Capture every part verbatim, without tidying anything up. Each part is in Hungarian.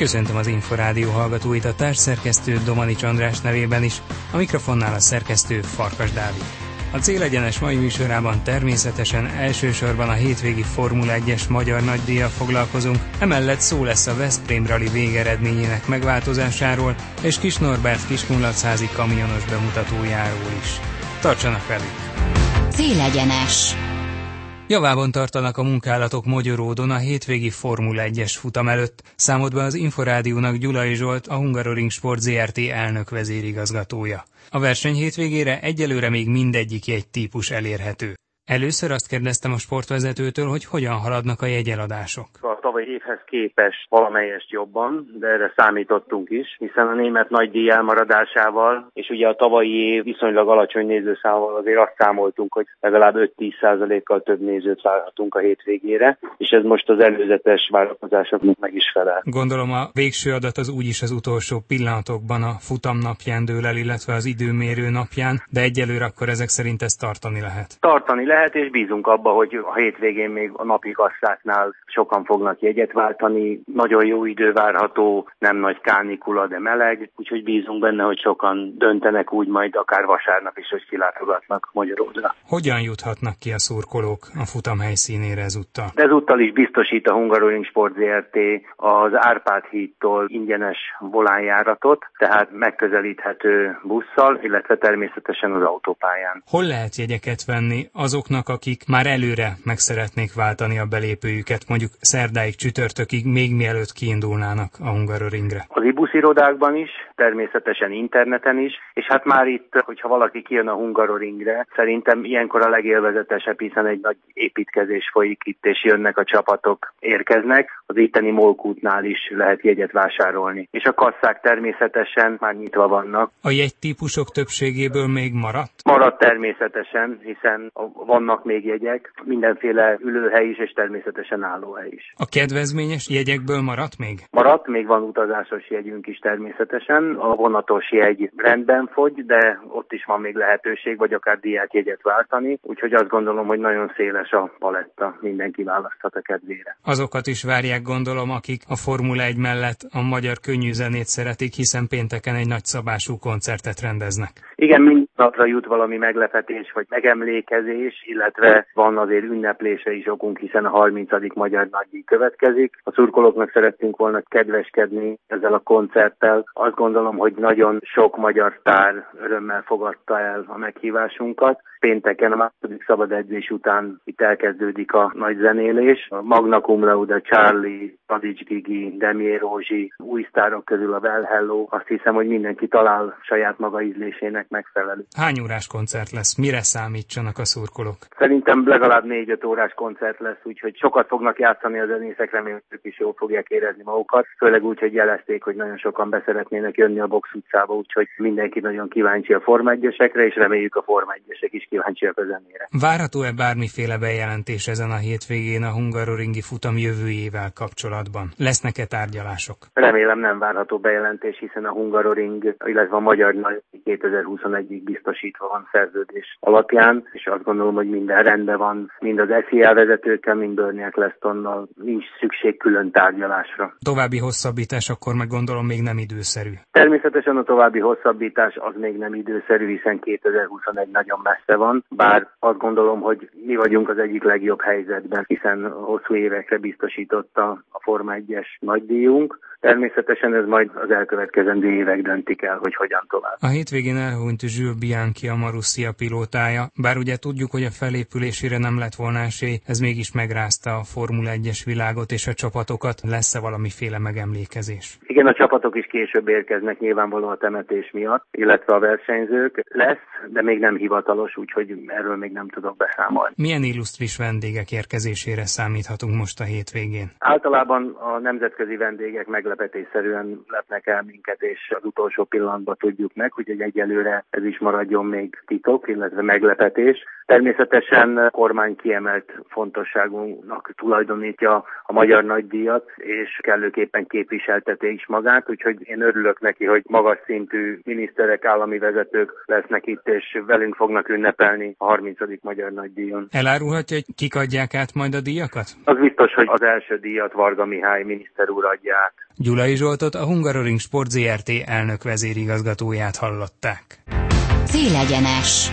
Köszöntöm az Inforádió hallgatóit, a társszerkesztő Domanics András nevében is, a mikrofonnál a szerkesztő Farkas Dávid. A Célegyenes mai műsorában természetesen elsősorban a hétvégi Formula egyes magyar nagydíjjal foglalkozunk, emellett szó lesz a Veszprém Rali végeredményének megváltozásáról, és Kis Norbert Kiskunlachházi kamionos bemutatójáról is. Tartsanak velünk! Célegyenes. Javában tartanak a munkálatok Mogyoródon a hétvégi Formula egyes futam előtt. Számolt be az Inforádiónak Gyulai Zsolt, a Hungaroring Sport zé er té elnök vezérigazgatója. A verseny hétvégére egyelőre még mindegyik jegytípus elérhető. Először azt kérdeztem a sportvezetőtől, hogy hogyan haladnak a jegyeladások. A tavalyi évhez képest valamelyest jobban, de erre számítottunk is, hiszen a német nagydíj elmaradásával, és ugye a tavalyi év viszonylag alacsony nézőszámmal azért azt számoltunk, hogy legalább öt-tíz százalékkal több nézőt várhatunk a hétvégére, és ez most az előzetes várakozásoknak meg is felel. Gondolom a végső adat az úgyis az utolsó pillanatokban a futam napján dől el, illetve az időmérő napján, de egyelőre akkor ezek szerint ezt tartani lehet. Tartani lehet, és bízunk abba, hogy a hétvégén még a napi kasszáknál sokan fognak jegyet váltani. Nagyon jó idő várható, nem nagy kánikula, de meleg, úgyhogy bízunk benne, hogy sokan döntenek úgy majd akár vasárnap is, hogy kilátogatnak Magyarországra. Hogyan juthatnak ki a szurkolók a futam helyszínére ezúttal? De ezúttal is biztosít a Hungaroring Sport zé er té az Árpád hídtól ingyenes volánjáratot, tehát megközelíthető busszal, illetve természetesen az autópályán. Hol lehet jegyeket venni azoknak, akik már előre meg szeretnék váltani a belépőjüket, mondjuk szerdáig, csütörtökig, még mielőtt kiindulnának a Hungaroringre? Az ibusz irodákban is, természetesen interneten is, és hát már itt, hogyha valaki kijön a Hungaroringre, szerintem ilyenkor a legélvezetesebb, hiszen egy nagy építkezés folyik itt, és jönnek a csapatok, érkeznek. Az itteni Molkútnál is lehet jegyet vásárolni. És a kasszák természetesen már nyitva vannak. A jegytípusok többségéből még maradt? Maradt természetesen, hiszen vannak még jegyek, mindenféle ülőhely is, és természetesen állóhely is. A kedvezményes jegyekből maradt még? Maradt, még van utazásos jegyünk is természetesen. A vonatos jegy rendben fogy, de ott is van még lehetőség, vagy akár diákjegyet váltani, úgyhogy azt gondolom, hogy nagyon széles a paletta, mindenki választhat a kedvére. Azokat is várják, gondolom, akik a Formula egy mellett a magyar könnyű zenét szeretik, hiszen pénteken egy nagyszabású koncertet rendeznek. Igen, minden napra jut valami meglepetés, vagy megemlékezés, illetve van azért ünneplése is okunk, hiszen a harmincadik magyar nagydíj következik. A szurkolóknak szerettünk volna kedveskedni ezzel a koncerttel. Azt gondolom, hogy nagyon sok magyar sztár örömmel fogadta el a meghívásunkat. Pénteken a második szabad edzés után itt elkezdődik a nagy zenélés. A Magna Cum Laude, Charlie, Tadics Gigi, Demié Rózsi, új sztárok közül a Well Hello. Azt hiszem, hogy mindenki talál saját maga ízlésének megfelelő. Hány órás koncert lesz? Mire számítsanak a szurkolók? Szerintem legalább négy-öt órás koncert lesz, úgyhogy sokat fognak játszani a zenészek, remélem, hogy ők is jól fogják érezni magukat. Főleg úgy, hogy jelezték, hogy nagyon sokan beszeretnének jönni a Box utcába, úgyhogy mindenki nagyon kíváncsi a Forma egyesekre, és reméljük a Forma egyesek is kíváncsiak a zenére. Várható-e bármiféle bejelentés ezen a hétvégén a hungaroringi futam jövőjével kapcsolatban? Lesznek-e tárgyalások? Remélem nem várható bejelentés, hiszen a Hungaroring, illetve a magyar nagy kétezer-huszonegyig biztosítva van szerződés alapján, és azt gondolom, hogy minden rendben van, mind az es i á vezetőkkel, mind Bernie Ecclestonnal, nincs szükség külön tárgyalásra. További hosszabbítás akkor meg gondolom még nem időszerű. Természetesen a további hosszabbítás az még nem időszerű, hiszen kétezer-huszonegy nagyon messze van, bár azt gondolom, hogy mi vagyunk az egyik legjobb helyzetben, hiszen hosszú évekre biztosította a Forma egyes nagydíjunk. Természetesen ez majd az elkövetkezendő évek döntik el, hogy hogyan tovább. A hétvégén elhunyt Jules Bianchi, a Marussia pilótája, bár ugye tudjuk, hogy a felépülésére nem lett volna esély, ez mégis megrázta a Formula egyes világot és a csapatokat. Lesz-e valamiféle megemlékezés? Igen, a csapatok is később érkeznek nyilvánvalóan a temetés miatt, illetve a versenyzők. Lesz, de még nem hivatalos, úgyhogy erről még nem tudok beszámolni. Milyen illusztris vendégek érkezésére számíthatunk most a hétvégén? Általában a nemzetközi vendégek meglepetésszerűen lepnek el minket, és az utolsó pillanatban tudjuk meg, úgyhogy egyelőre ez is maradjon még titok, illetve meglepetés. Természetesen a kormány kiemelt fontosságúnak tulajdonítja a magyar nagydíjat, és kellőképpen képviselteti is magát, úgyhogy én örülök neki, hogy magas szintű miniszterek, állami vezetők lesznek itt, és velünk fognak ünnepelni a harmincadik magyar nagydíjon. Elárulhatja, hogy kik adják át majd a díjakat? Az biztos, hogy az első díjat Varga Mihály miniszter úr adja át. Gyulai Zsoltot, a Hungaroring Sport zé er té elnök vezérigazgatóját hallották. Célegyenes.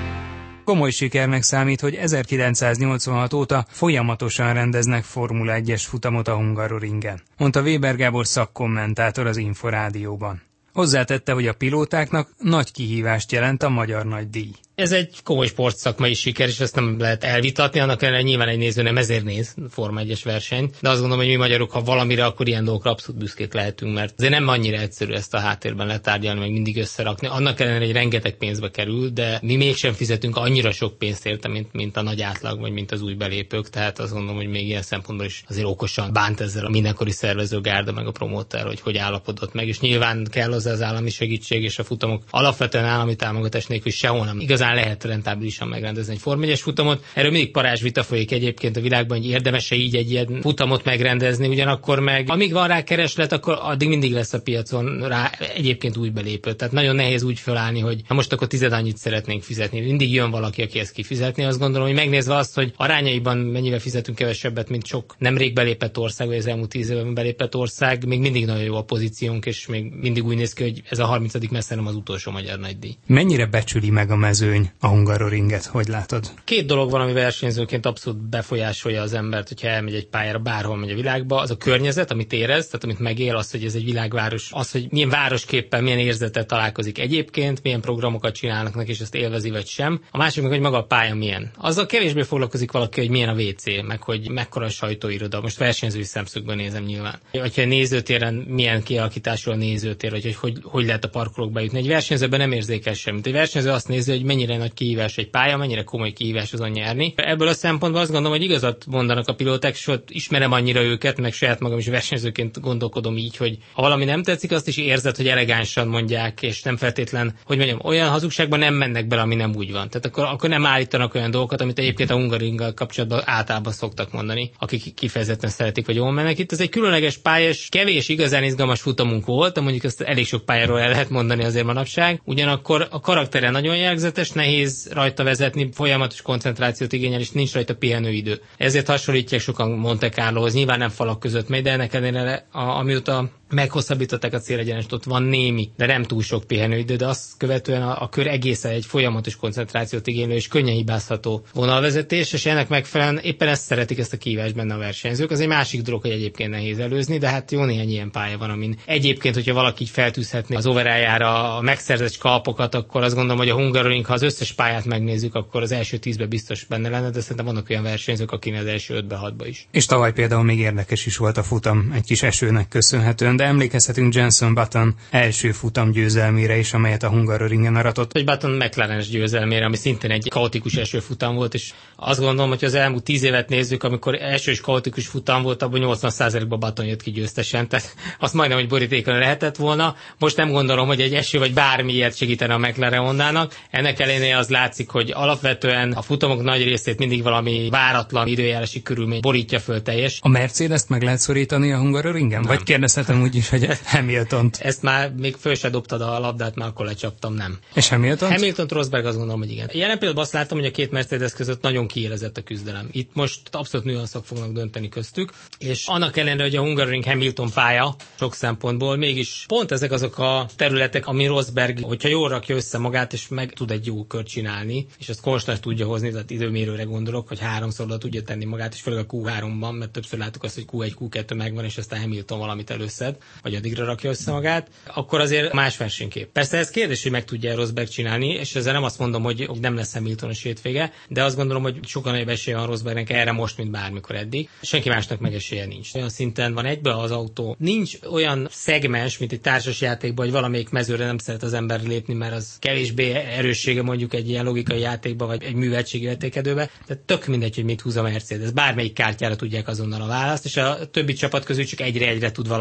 Komoly sikernek számít, hogy ezerkilencszáznyolcvanhat óta folyamatosan rendeznek Formula egyes futamot a Hungaroringen, mondta Weber Gábor szakkommentátor az Inforádióban. Hozzátette, hogy a pilótáknak nagy kihívást jelent a magyar nagydíj. Ez egy komoly sportszakmai siker, és ezt nem lehet elvitatni, annak ellenére nyilván egy néző nem ezért néz Forma egyes versenyt, de azt gondolom, hogy mi magyarok, ha valamire, akkor ilyen dolgokra abszolút büszkék lehetünk, mert azért nem annyira egyszerű ezt a háttérben letárgyalni, meg mindig összerakni. Annak ellenére, hogy rengeteg pénzbe kerül, de mi mégsem fizetünk annyira sok pénzt érte, mint, mint a nagy átlag, vagy mint az új belépők, tehát azt gondolom, hogy még ilyen szempontból is azért okosan bánt ezzel a mindenkori szervezőgárda, meg a promóter, hogy hogy állapodott meg, és nyilván kell hozzá az állami segítség, és a futamok alapvetően állami támogatás nélkül sehol nem igazán lehet rentábilisan megrendezni egy Forma egyes futamot. Erről mindig parázsvita folyik egyébként a világban, hogy érdemes-e így egy ilyen futamot megrendezni, ugyanakkor meg amíg van rá kereslet, akkor addig mindig lesz a piacon rá egyébként új belépő. Tehát nagyon nehéz úgy felállni, hogy ha most akkor tized annyit szeretnénk fizetni. Mindig jön valaki, aki ezt kifizetni. Azt gondolom, hogy megnézve azt, hogy arányaiban mennyivel fizetünk kevesebbet, mint sok nemrég belépett ország, vagy az elmúlt tíz évben belépett ország, még mindig nagyon jó a pozíciónk, és még mindig úgy néz ki, hogy ez a harmincadik messze nem az utolsó magyar nagydíj. Mennyire becsüli meg a mezőny a Hungaroringet, hogy látod? Két dolog van, ami versenyzőként abszolút befolyásolja az embert, hogyha elmegy egy pályára, bárhol megy a világba. Az a környezet, amit érez, tehát amit megél, az, hogy ez egy világváros, az, hogy milyen városképpen, milyen érzetet találkozik egyébként, milyen programokat csinálnak neki, és ezt élvezi vagy sem. A másik meg, hogy maga a pálya milyen. Azzal kevésbé foglalkozik valaki, hogy milyen a vé cé, meg hogy mekkora a sajtóiroda. Most versenyzői szemszögből nézem nyilván. Vagy hogy a nézőtéren milyen kialakítású a nézőtér, vagy hogy, hogy hogy lehet a parkolókba jutni. Egy versenyzőben nem érzékel semmit. Egy versenyző azt nézi, hogy mennyire nagy kihívás egy pálya, mennyire komoly kihívás azon nyerni. Ebből a szempontból azt gondolom, hogy igazat mondanak a pilóták, és ott ismerem annyira őket, meg saját magam is versenyzőként gondolkodom így, hogy ha valami nem tetszik, azt is érzed, hogy elegánsan mondják, és nem feltétlen, hogy mondjam, olyan hazugságban nem mennek bele, ami nem úgy van. Tehát akkor, akkor nem állítanak olyan dolgokat, amit egyébként a Hungaroringgal kapcsolatban általában szoktak mondani, akik kifejezetten szeretik, vagy jól mennek. Itt ez egy különleges pályás, kevés igazán izgalmas futamunk volt, de mondjuk ezt elég sok pályáról el lehet mondani azért manapság. Ugyanakkor a karaktere nagyon jellegzetes, nehéz rajta vezetni, folyamatos koncentrációt igényel, és nincs rajta pihenőidő. Ezért hasonlítják sokan Monte Carlohoz, nyilván nem falak között megy, de ennek ellenére, amióta meghosszabbították a célegyenest, ott van némi, de nem túl sok pihenőidő, de azt követően a, a kör egészen egy folyamatos koncentrációt igénylő és könnyen hibázható vonalvezetés, és ennek megfelelően éppen ezt szeretik, ezt a kihívást benne a versenyzők. Az egy másik dolog, hogy egyébként nehéz előzni, de hát jó néhány ilyen pálya van, amin egyébként, hogyha valaki így feltűzhetné az overájára a megszerzett skalpokat, akkor azt gondolom, hogy a Hungaroring, ha az összes pályát megnézzük, akkor az első tízbe biztos benne lenne, de szerintem vannak olyan versenyzők, akinek az első ötbe, hatba is. És tavaly például még érdekes is volt a futam, egy kis esőnek köszönhetően, de emlékezhetünk Jenson Button első futam győzelmére is, amelyet a Hungaroringen aratott. Hogy Button McLaren-es győzelmére, ami szintén egy kaotikus első futam volt, és azt gondolom, hogy az elmúlt tíz évet nézzük, amikor első és kaotikus futam volt, abban nyolcvan százalékban Button jött ki győztesen, tehát azt majdnem, hogy borítékon lehetett volna. Most nem gondolom, hogy egy eső vagy bármi ilyet segítene a McLaren Hondának. Ennek ellenére az látszik, hogy alapvetően a futamok nagy részét mindig valami váratlan időjárási körülmény borítja föl teljes. A Mercedes-t meg lehet szorítani a Hungaroringen? Vagy kérdezhetem úgy is, hogy Hamiltont. Ezt már még föl se dobtad a labdát, már akkor lecsaptam, nem. És Hamilton? Hamilton Rosberg, azt gondolom, hogy igen. Jelen pillanatban azt látom, hogy a két Mercedes között nagyon kiélezett a küzdelem. Itt most abszolút nüanszok fognak dönteni köztük, és annak ellenére, hogy a Hungaroring Hamilton pálya sok szempontból, mégis pont ezek azok a területek, ami Rosberg, hogyha jól rakja össze magát, és meg tud egy jó kört csinálni, és ezt konstant tudja hozni, tehát időmérőre gondolok, hogy háromszor le tudja tenni magát, és főleg a kú háromban, mert többször láttuk azt, hogy kú egy, kú kettő megvan, és aztán Hamilton valamit előszed, vagy addigra rakja össze magát, akkor azért más versenykép. Persze ez kérdés, hogy meg tudja Rosberg csinálni, és ezzel nem azt mondom, hogy nem lesz Hamiltonos hétvége, de azt gondolom, hogy sokkal nagyobb esélye van Rosbergnek erre most, mint bármikor eddig. Senki másnak meg esélye nincs. Olyan szinten van egybe az autó. Nincs olyan szegmens, mint egy társasjátékban, hogy valamelyik mezőre nem szeret az ember lépni, mert az kevésbé erőssége mondjuk egy ilyen logikai játékba, vagy egy műveltségi értékedőbe. Tehát tök mindegy, hogy mit húz a Mercedes. Bármelyik kártyára tudják azonnal a választ, és a többi csapat közül csak egyre-egyre tud valaki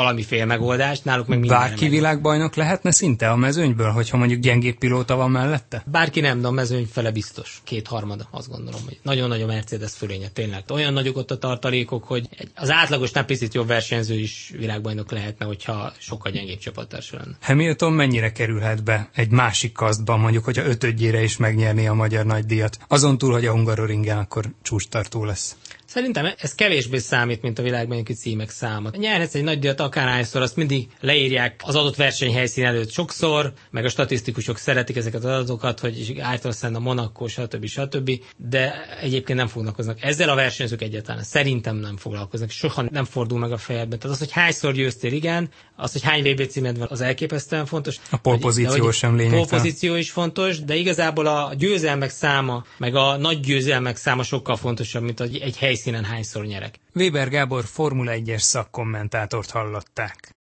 valami fél megoldást, náluk meg minden. Bárki világbajnok lehetne szinte a mezőnyből, hogyha mondjuk gyengébb pilóta van mellette? Bárki nem, de a mezőny fele biztos. Kétharmada, azt gondolom, hogy nagyon nagy a Mercedes fölénye, tényleg. Olyan nagyok ott a tartalékok, hogy az átlagosnál picit jobb versenyző is világbajnok lehetne, hogyha sokkal gyengébb csapattársa lenne. Hamilton mennyire kerülhet be egy másik kasztban, mondjuk, hogyha ötödjére is megnyerné a magyar nagydíjat? Azon túl, hogy a Hungaroringen akkor csúcstartó lesz. Szerintem ez kevésbé számít, mint a világbajnoki címek száma. Nyerhetsz egy nagy díjat akárhányszor, azt mindig leírják az adott versenyhelyszín előtt sokszor, meg a statisztikusok szeretik ezeket az adatokat, hogy Ayrton a Monaco, stb. stb. De egyébként nem foglalkoznak. Ezzel a versenyzők egyáltalán szerintem nem foglalkoznak. Soha nem fordul meg a fejedben. Tehát az, hogy hányszor győztél, igen, az, hogy hány vé bé címed van, az elképesztően fontos. A polpozíció sem lényegtelen. A polpozíció is fontos, de igazából a győzelmek száma, meg a nagy győzelmek száma sokkal fontosabb, mint egy helyszínen hányszor nyerek. Weber Gábor Formula egyes szakkommentátort hallották.